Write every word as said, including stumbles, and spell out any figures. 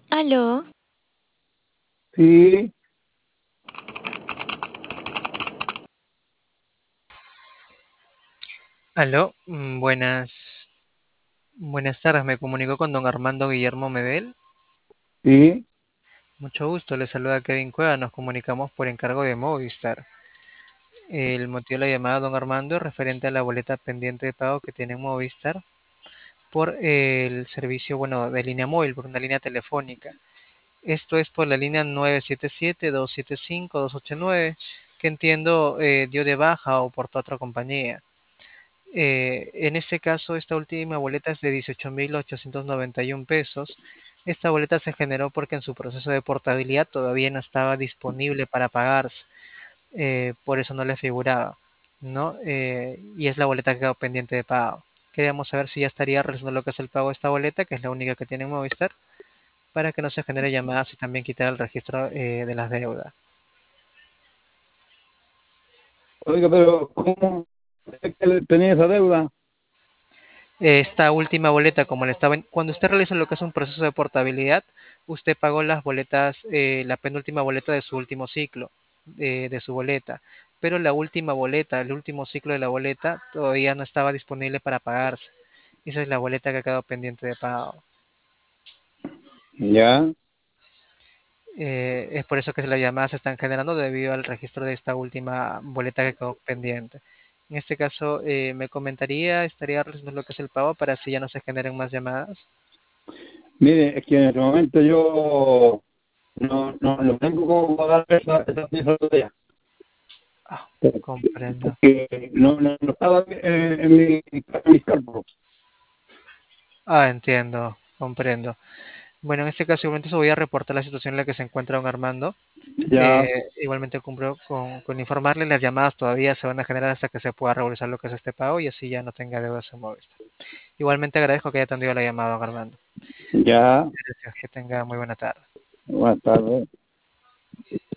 Aló, Sí, Aló, mm, buenas, buenas tardes. Me comunico con don Armando Guillermo Medel. sí. Mucho gusto, le saluda Kevin Cueva. Nos comunicamos por encargo de Movistar. El motivo de la llamada, don Armando, es referente a la boleta pendiente de pago que tiene Movistar por eh, el servicio, bueno, de línea móvil, por una línea telefónica. Esto es por la línea nueve siete siete, dos siete cinco, dos ocho nueve, que entiendo eh, dio de baja o por otra compañía. Eh, en este caso, esta última boleta es de dieciocho mil ochocientos noventa y uno pesos. Esta boleta se generó porque en su proceso de portabilidad todavía no estaba disponible para pagarse, eh, por eso no le figuraba, ¿no? Eh, y es la boleta que quedó pendiente de pago. Queríamos saber si ya estaría realizando lo que es el pago de esta boleta, que es la única que tiene Movistar, para que no se genere llamadas y también quitar el registro eh, de las deudas. Oiga, pero ¿cómo es que le tenía esa deuda? Esta última boleta, como le estaba, cuando usted realiza lo que es un proceso de portabilidad, usted pagó las boletas, eh, la penúltima boleta de su último ciclo, eh, de su boleta, pero la última boleta, el último ciclo de la boleta, todavía no estaba disponible para pagarse. Esa es la boleta que ha quedado pendiente de pago. Ya. Eh, es por eso que las llamadas se están generando debido al registro de esta última boleta que quedó pendiente. En este caso, eh, me comentaría, estaría realizando lo que es el pago para así ya no se generen más llamadas. Mire, es que en este momento yo no, no, no tengo cómo pagar esa, esa pieza todavía. Ah, comprendo. Porque no, no, no estaba en, en, mi, en mis cálculos. Ah, entiendo, comprendo. Bueno, en este caso igualmente se voy a reportar la situación en la que se encuentra don Armando. Ya, Eh, igualmente cumplo con, con informarle, las llamadas todavía se van a generar hasta que se pueda regularizar lo que es este pago y así ya no tenga deudas en Movistar. Igualmente agradezco que haya atendido la llamada, don Armando. ya. Gracias, que tenga muy buena tarde. Buenas tardes.